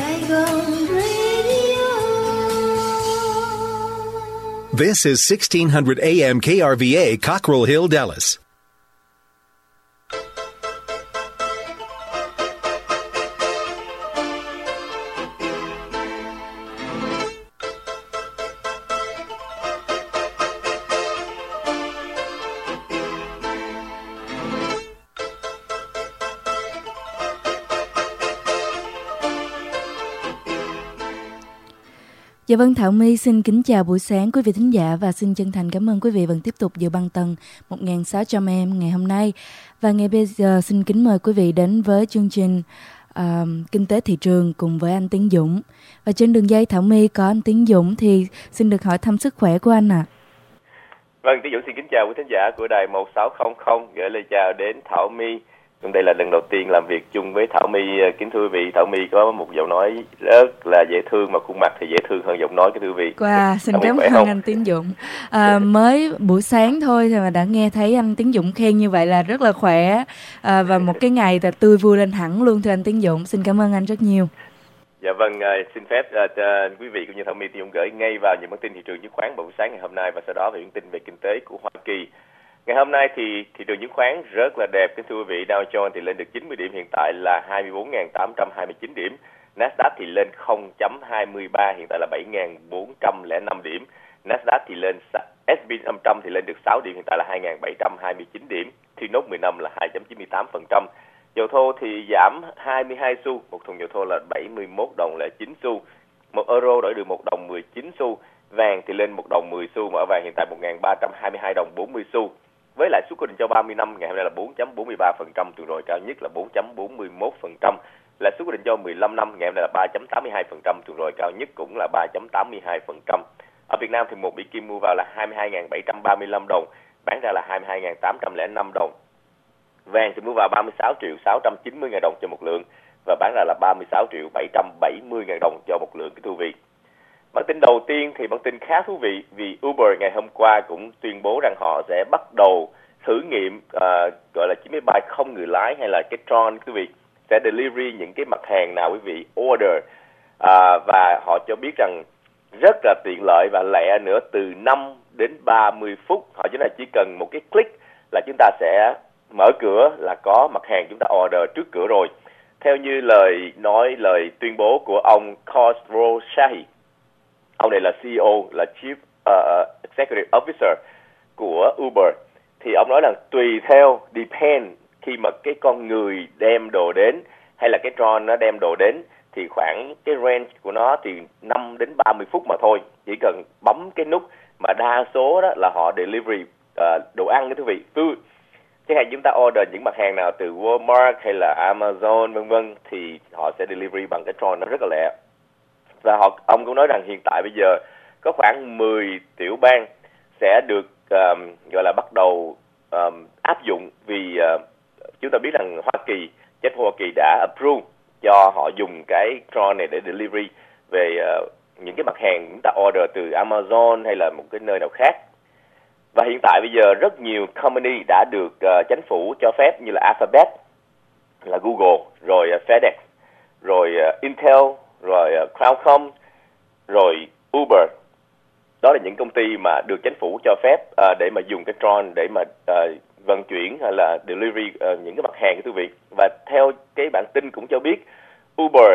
Saigon Radio. This is 1600 AM KRVA, Cockrell Hill, Dallas. Dạ vâng, Thảo My xin kính chào buổi sáng quý vị thính giả và xin chân thành cảm ơn quý vị vẫn tiếp tục giữ băng tần 1.600 AM ngày hôm nay. Và ngay bây giờ xin kính mời quý vị đến với chương trình Kinh tế thị trường cùng với anh Tiến Dũng. Và trên đường dây Thảo My có anh Tiến Dũng thì xin được hỏi thăm sức khỏe của anh ạ. Vâng, Tiến Dũng xin kính chào quý thính giả của đài 1600, gửi lời chào đến Thảo My. Đây là lần đầu tiên làm việc chung với Thảo My. Kính thưa quý vị, Thảo My có một giọng nói rất là dễ thương, mà khuôn mặt thì dễ thương hơn giọng nói, kính thưa quý vị. Wow, xin cảm ơn anh Tiến Dũng. Mới buổi sáng thôi thì mà đã nghe thấy anh Tiến Dũng khen như vậy là rất là khỏe, và một cái ngày là tươi vui lên hẳn luôn thưa anh Tiến Dũng. Xin cảm ơn anh rất nhiều. Dạ vâng, xin phép quý vị cũng như Thảo My thì gửi ngay vào những bản tin thị trường chứng khoán buổi sáng ngày hôm nay, và sau đó về những tin về kinh tế của Hoa Kỳ. Ngày hôm nay thì thị trường chứng khoán rất là đẹp, kính thưa quý vị. Dow Jones thì lên được 90 điểm, hiện tại là 24.829 điểm. Nasdaq thì lên 0.23, hiện tại là 7.405 điểm. Nasdaq thì lên, S&P 500 thì lên được 6 điểm, hiện tại là 2.729 điểm. Thì nốt 10 năm là 2.98%. Dầu thô thì giảm 22 xu, một thùng dầu thô là 71 đồng 09 xu. 1 euro đổi được 1 đồng 19 xu. Vàng thì lên 1 đồng 10 xu, mà ở vàng hiện tại 1.322 đồng 40 xu. Với lãi suất cố định cho 30 năm ngày hôm nay là 4.43%, tuần rồi cao nhất là 4.41%. Lãi suất cố định cho 15 năm ngày hôm nay là 3.82%, tuần rồi cao nhất cũng là 3.82%. Ở Việt Nam thì một Mỹ Kim mua vào là 22.735 đồng, bán ra là 22.805 đồng. Vàng thì mua vào 36 triệu 690 ngàn đồng cho một lượng, và bán ra là 36 triệu 770 ngàn đồng cho một lượng, cái thú vị. Bản tin đầu tiên thì bản tin khá thú vị, vì Uber ngày hôm qua cũng tuyên bố rằng họ sẽ bắt đầu thử nghiệm gọi là chiếc máy bay không người lái, hay là cái drone, quý vị, sẽ delivery những cái mặt hàng nào quý vị order, và họ cho biết rằng rất là tiện lợi và lẹ nữa, từ 5 đến 30 phút. Họ chỉ cần một cái click là chúng ta sẽ mở cửa là có mặt hàng chúng ta order trước cửa rồi. Theo như lời tuyên bố của ông Khosrow Shahi, ông này là CEO, là Chief Executive Officer của Uber, thì ông nói là tùy theo, depend, khi mà cái con người đem đồ đến hay là cái drone nó đem đồ đến, thì khoảng cái range của nó thì 5 đến 30 phút mà thôi. Chỉ cần bấm cái nút, mà đa số đó là họ delivery đồ ăn, cái thú vị, food. Chẳng hạn chúng ta order những mặt hàng nào từ Walmart hay là Amazon vân vân, thì họ sẽ delivery bằng cái drone, nó rất là lẹ. Và ông cũng nói rằng hiện tại bây giờ có khoảng 10 tiểu bang sẽ được gọi là bắt đầu áp dụng, vì chúng ta biết rằng chính phủ Hoa Kỳ đã approve cho họ dùng cái drone này để delivery về những cái mặt hàng chúng ta order từ Amazon hay là một cái nơi nào khác. Và hiện tại bây giờ rất nhiều company đã được chính phủ cho phép, như là Alphabet, là Google, rồi FedEx, rồi Intel, rồi Qualcomm, rồi Uber. Đó là những công ty mà được chính phủ cho phép để mà dùng cái drone để mà vận chuyển hay là delivery những cái mặt hàng, của quý vị. Và theo cái bản tin cũng cho biết, Uber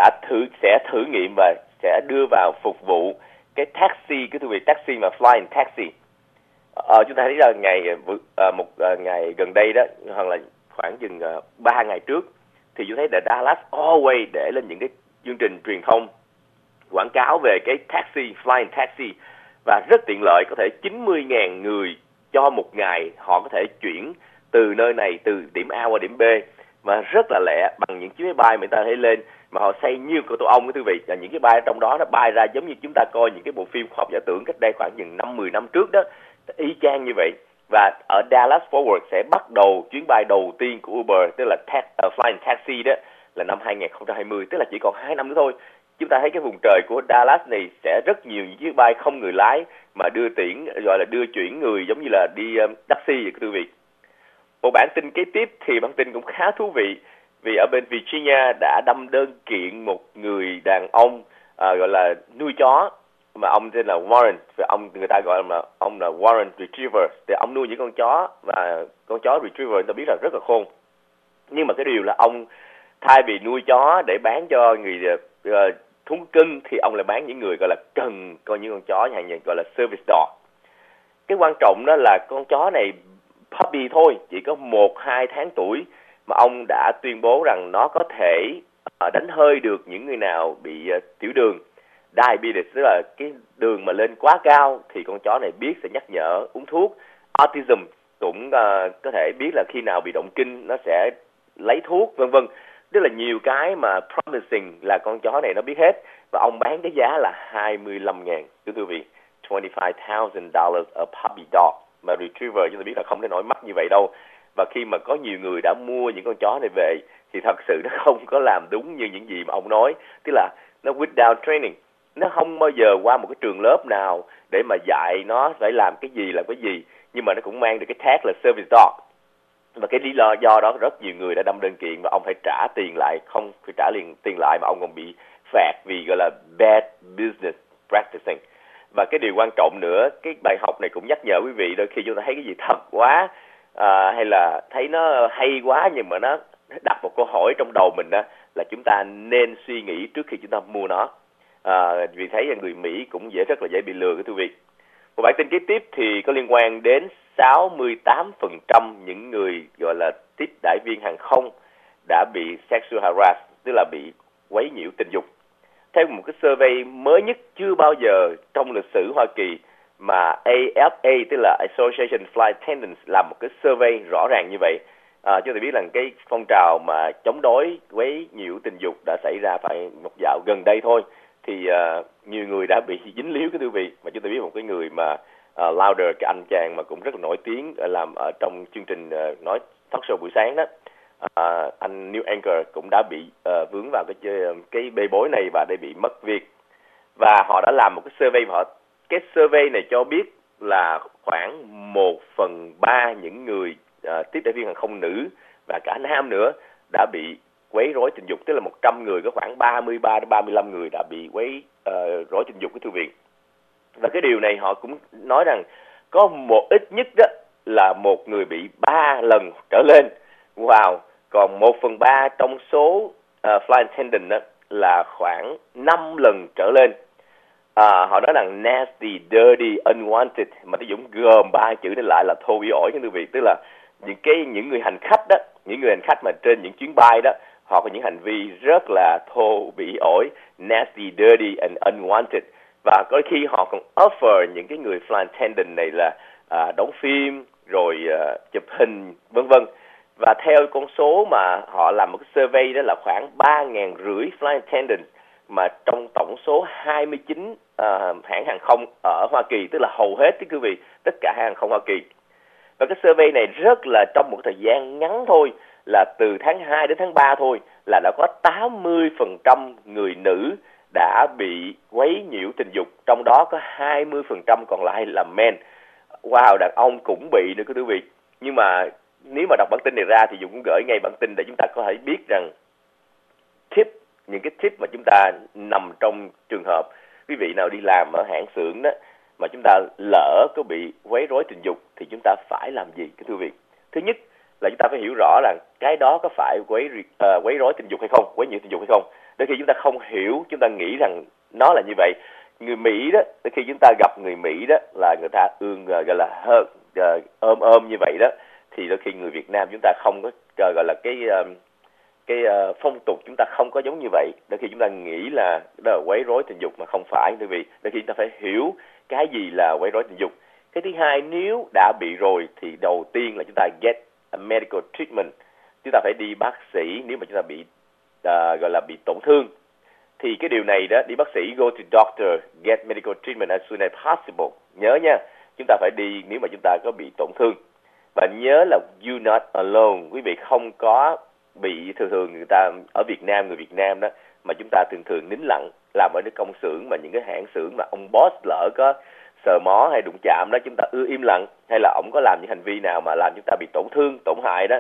sẽ thử nghiệm và sẽ đưa vào phục vụ cái taxi, cái quý vị, taxi mà flying taxi. Chúng ta thấy là một ngày gần đây đó, hoặc là khoảng chừng 3 ngày trước, thì chúng thấy là Dallas Airways để lên những cái chương trình truyền thông quảng cáo về cái taxi, flying taxi, và rất tiện lợi, có thể 90.000 người cho một ngày họ có thể chuyển từ nơi này, từ điểm A qua điểm B, mà rất là lẹ, bằng những chiếc máy bay mà người ta thấy lên mà họ xây như của tổ ong, quý vị. Và những cái bay trong đó nó bay ra giống như chúng ta coi những cái bộ phim khoa học giả tưởng cách đây khoảng chừng 5-10 năm trước đó, y chang như vậy. Và ở Dallas Fort Worth sẽ bắt đầu chuyến bay đầu tiên của Uber, tức là flying taxi đó, là năm 2020, tức là chỉ còn 2 năm nữa thôi. Chúng ta thấy cái vùng trời của Dallas này sẽ rất nhiều những chiếc bay không người lái mà gọi là đưa chuyển người, giống như là đi taxi vậy, quý vị. Một bản tin kế tiếp thì bản tin cũng khá thú vị, vì ở bên Virginia đã đâm đơn kiện một người đàn ông gọi là nuôi chó, mà ông tên là Warren, và người ta gọi là ông là Warren Retriever. Thì ông nuôi những con chó, và con chó Retriever người ta biết là rất là khôn. Nhưng mà cái điều là ông thay vì nuôi chó để bán cho người thú cưng, thì ông lại bán những người gọi là cần coi những con chó hàng nhật, gọi là service dog. Cái quan trọng đó là con chó này puppy thôi, chỉ có 1-2 tháng tuổi, mà ông đã tuyên bố rằng nó có thể đánh hơi được những người nào bị tiểu đường, diabetes, tức là cái đường mà lên quá cao, thì con chó này biết sẽ nhắc nhở uống thuốc. Autism cũng có thể biết là khi nào bị động kinh nó sẽ lấy thuốc, vân vân. Tức là nhiều cái mà promising là con chó này nó biết hết, và ông bán cái giá là 25.000, thưa quý vị, $25,000 a puppy dog. Mà Retriever chúng ta biết là không thể nói mắc như vậy đâu. Và khi mà có nhiều người đã mua những con chó này về thì thật sự nó không có làm đúng như những gì mà ông nói. Tức là nó without training, nó không bao giờ qua một cái trường lớp nào để mà dạy nó phải làm cái gì, nhưng mà nó cũng mang được cái tag là service dog. Và cái lý do đó rất nhiều người đã đâm đơn kiện, và ông phải trả tiền lại, không phải trả liền tiền lại mà ông còn bị phạt vì gọi là bad business practicing. Và cái điều quan trọng nữa, cái bài học này cũng nhắc nhở quý vị, đôi khi chúng ta thấy cái gì thật quá hay là thấy nó hay quá, nhưng mà nó đặt một câu hỏi trong đầu mình đó, là chúng ta nên suy nghĩ trước khi chúng ta mua nó. Vì thấy là người Mỹ cũng rất là dễ bị lừa, thưa quý vị. Một bản tin kế tiếp thì có liên quan đến 68% những người gọi là tiếp đãi viên hàng không đã bị sexual harass, tức là bị quấy nhiễu tình dục. Theo một cái survey mới nhất chưa bao giờ trong lịch sử Hoa Kỳ mà AFA, tức là Association Flight Attendants, làm một cái survey rõ ràng như vậy. Chúng ta biết rằng cái phong trào mà chống đối quấy nhiễu tình dục đã xảy ra phải một dạo gần đây thôi, thì nhiều người đã bị dính líu, cái quý vị. Mà chúng ta biết một cái người mà Louder, cái anh chàng mà cũng rất là nổi tiếng làm ở trong chương trình nói talk show buổi sáng đó, anh Neil Anchor cũng đã bị vướng vào cái bê bối này và đã bị mất việc. Và họ đã làm một cái survey, và cái survey này cho biết là khoảng 1/3 những người tiếp đãi viên hàng không nữ và cả nam nữa đã bị quấy rối tình dục, tức là 100 người có khoảng 33 đến 35 người đã bị quấy rối tình dục, cái thưa quý vị. Và cái điều này họ cũng nói rằng có ít nhất đó là một người bị 3 lần trở lên. Wow. Còn 1/3 trong số flight attendant đó là khoảng 5 lần trở lên. Họ nói rằng nasty, dirty, unwanted, mà nó cũng gồm 3 chữ này lại là thô bỉ ổi, quý vị. Tức là những người hành khách đó, những người hành khách mà trên những chuyến bay đó, họ có những hành vi rất là thô bỉ ổi, nasty, dirty and unwanted. Và có khi họ còn offer những cái người flight attendant này là đóng phim rồi chụp hình, vân vân. Và theo con số mà họ làm một cái survey đó là khoảng 3.500 flight attendants mà trong tổng số 29 hãng hàng không ở Hoa Kỳ, tức là hầu hết, quý vị, tất cả hãng hàng không Hoa Kỳ. Và cái survey này rất là trong một thời gian ngắn thôi, là từ tháng 2 đến tháng 3 thôi, là đã có 80% người nữ đã bị quấy nhiễu tình dục, trong đó có 20% còn lại là men. Wow, đàn ông cũng bị nữa, quý vị. Nhưng mà nếu mà đọc bản tin này ra thì Dũng cũng gửi ngay bản tin để chúng ta có thể biết rằng những cái tip mà chúng ta nằm trong trường hợp quý vị nào đi làm ở hãng xưởng đó mà chúng ta lỡ có bị quấy rối tình dục thì chúng ta phải làm gì, thưa quý vị. Thứ nhất là chúng ta phải hiểu rõ là cái đó có phải quấy rối tình dục hay không, quấy nhiễu tình dục hay không. Đôi khi chúng ta không hiểu, chúng ta nghĩ rằng nó là như vậy. Người Mỹ đó, đôi khi chúng ta gặp người Mỹ đó là người ta gọi là ôm như vậy đó, thì đôi khi người Việt Nam chúng ta không có gọi là cái phong tục, chúng ta không có giống như vậy. Đôi khi chúng ta nghĩ là đó là quấy rối tình dục mà không phải, bởi vì đôi khi chúng ta phải hiểu cái gì là quấy rối tình dục. Cái thứ hai, nếu đã bị rồi thì đầu tiên là chúng ta get a medical treatment, chúng ta phải đi bác sĩ nếu mà chúng ta bị gọi là bị tổn thương. Thì cái điều này đó, đi bác sĩ, go to doctor, get medical treatment as soon as possible. Nhớ nha, chúng ta phải đi nếu mà chúng ta có bị tổn thương. Và nhớ là you not alone, quý vị không có bị thường người ta ở Việt Nam, người Việt Nam đó mà chúng ta thường nín lặng làm ở những công xưởng mà những cái hãng xưởng mà ông boss lỡ có sờ mó hay đụng chạm đó, chúng ta im lặng, hay là ông có làm những hành vi nào mà làm chúng ta bị tổn thương, tổn hại đó,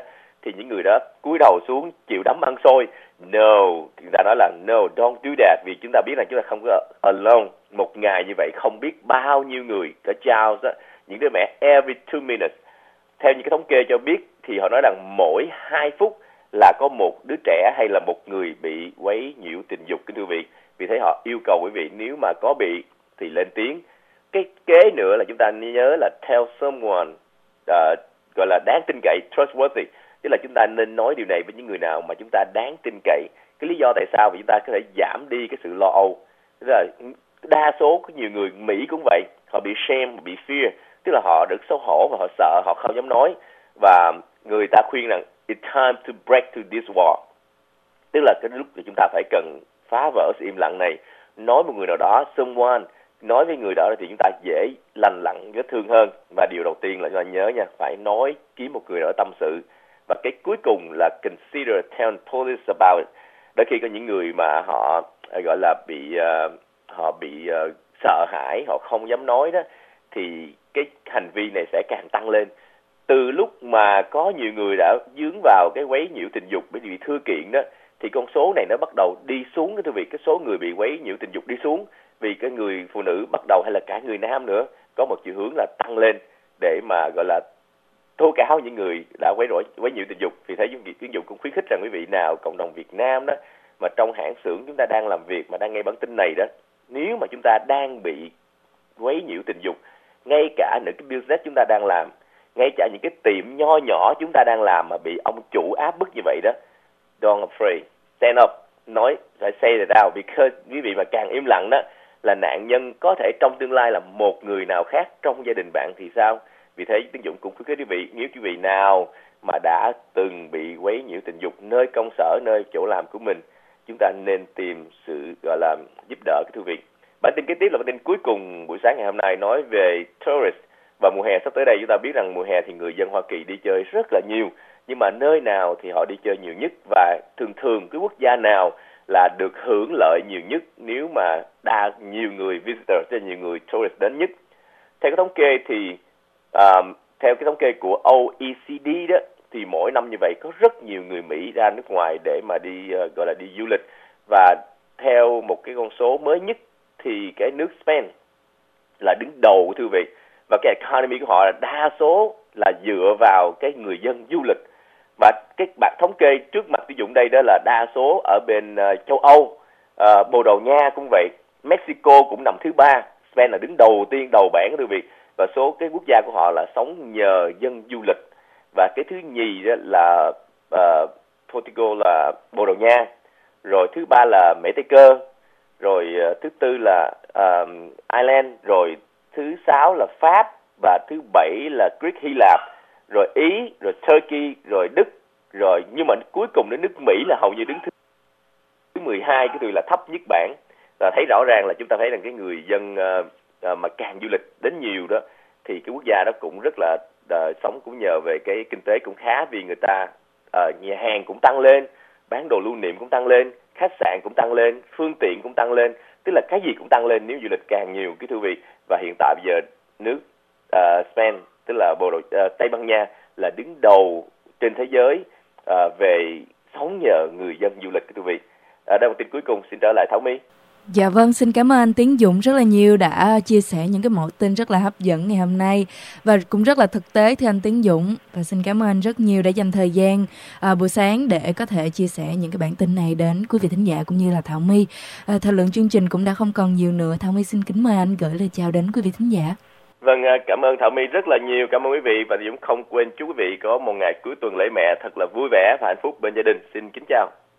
thì những người đó cúi đầu xuống chịu đấm ăn xôi. No, người ta nói là no, don't do that, vì chúng ta biết rằng chúng ta không có alone. Một ngày như vậy không biết bao nhiêu người có child đó, những đứa mẹ every 2 minutes. Theo những cái thống kê cho biết thì họ nói rằng mỗi 2 phút là có một đứa trẻ hay là một người bị quấy nhiễu tình dục, kính thưa quý vị. Vì thế họ yêu cầu quý vị nếu mà có bị thì lên tiếng. Cái kế nữa là chúng ta nhớ là tell someone, gọi là đáng tin cậy, trustworthy. Tức là chúng ta nên nói điều này với những người nào mà chúng ta đáng tin cậy. Cái lý do tại sao vì chúng ta có thể giảm đi cái sự lo âu. Tức là đa số có nhiều người Mỹ cũng vậy, họ bị shame, bị fear, tức là họ được xấu hổ và họ sợ, họ không dám nói. Và người ta khuyên rằng it's time to break to this wall. Tức là cái lúc thì chúng ta phải cần phá vỡ sự im lặng này, nói một người nào đó, someone, nói với người đó thì chúng ta dễ lành lặn vết thương hơn. Và điều đầu tiên là chúng ta nhớ nha, phải nói, kiếm một người đó tâm sự. Và cái cuối cùng là consider telling police about it. Đôi khi có những người mà họ gọi là bị sợ hãi, họ không dám nói đó, thì cái hành vi này sẽ càng tăng lên. Từ lúc mà có nhiều người đã dướng vào cái quấy nhiễu tình dục bởi vì thư kiện đó, thì con số này nó bắt đầu đi xuống, cái số người bị quấy nhiễu tình dục đi xuống, vì cái người phụ nữ bắt đầu, hay là cả người nam nữa, có một chiều hướng là tăng lên để mà gọi là tố cáo những người đã quấy nhiễu tình dục. Vì thế Tuyến Dụng cũng khuyến khích rằng quý vị nào, cộng đồng Việt Nam đó, mà trong hãng xưởng chúng ta đang làm việc mà đang nghe bản tin này đó, nếu mà chúng ta đang bị quấy nhiễu tình dục, ngay cả những cái business chúng ta đang làm, ngay cả những cái tiệm nho nhỏ chúng ta đang làm mà bị ông chủ áp bức như vậy đó, don't afraid, stand up, nói, phải say it out, because quý vị mà càng im lặng đó, là nạn nhân có thể trong tương lai là một người nào khác trong gia đình bạn thì sao? Vì thế Tiến Dũng cũng khuyến khích quý vị, nếu quý vị nào mà đã từng bị quấy nhiễu tình dục nơi công sở, nơi chỗ làm của mình, chúng ta nên tìm sự gọi là giúp đỡ, thưa quý vị. Bản tin kế tiếp là bản tin cuối cùng buổi sáng ngày hôm nay, nói về tourist. Và mùa hè sắp tới đây, chúng ta biết rằng mùa hè thì người dân Hoa Kỳ đi chơi rất là nhiều, nhưng mà nơi nào thì họ đi chơi nhiều nhất, và thường cái quốc gia nào là được hưởng lợi nhiều nhất nếu mà nhiều người visitor, nhiều người tourist đến nhất. Theo cái thống kê thì theo cái thống kê của OECD đó, thì mỗi năm như vậy có rất nhiều người Mỹ ra nước ngoài để mà đi gọi là đi du lịch. Và theo một cái con số mới nhất thì cái nước Spain là đứng đầu, thưa quý vị. Và cái economy của họ là đa số là dựa vào cái người dân du lịch. Và cái bảng thống kê trước mặt sử dụng đây đó là đa số ở bên châu Âu, Bồ Đào Nha cũng vậy, Mexico cũng nằm thứ 3, Spain là đứng đầu tiên, đầu bảng, thưa quý vị. Và số cái quốc gia của họ là sống nhờ dân du lịch. Và cái thứ nhì đó là Portugal, là Bồ Đào Nha, rồi thứ 3 là Mễ Tây Cơ, rồi thứ 4 là Ireland, rồi thứ 6 là Pháp, và thứ 7 là Greek, Hy Lạp, rồi Ý, rồi Turkey, rồi Đức, rồi nhưng mà cuối cùng đến nước Mỹ là hầu như đứng thứ 12, cái từ là thấp nhất bảng. Và thấy rõ ràng là chúng ta thấy rằng cái người dân mà càng du lịch đến nhiều đó, thì cái quốc gia đó cũng rất là sống cũng nhờ về cái kinh tế cũng khá, vì người ta nhà hàng cũng tăng lên, bán đồ lưu niệm cũng tăng lên, khách sạn cũng tăng lên, phương tiện cũng tăng lên, tức là cái gì cũng tăng lên nếu du lịch càng nhiều, cái thưa quý vị. Và hiện tại bây giờ nước Spain, tức là Tây Ban Nha, là đứng đầu trên thế giới về sống nhờ người dân du lịch, thưa quý vị. Đây là một tin cuối cùng, xin trở lại Thảo My. Dạ vâng, xin cảm ơn anh Tiến Dũng rất là nhiều đã chia sẻ những cái mẫu tin rất là hấp dẫn ngày hôm nay và cũng rất là thực tế thưa anh Tiến Dũng. Và xin cảm ơn anh rất nhiều đã dành thời gian buổi sáng để có thể chia sẻ những cái bản tin này đến quý vị thính giả cũng như là Thảo My. Thời lượng chương trình cũng đã không còn nhiều nữa, Thảo My xin kính mời anh gửi lời chào đến quý vị thính giả. Vâng, cảm ơn Thảo My rất là nhiều, cảm ơn quý vị, và Dũng không quên chúc quý vị có một ngày cuối tuần lễ mẹ thật là vui vẻ và hạnh phúc bên gia đình. Xin kính chào.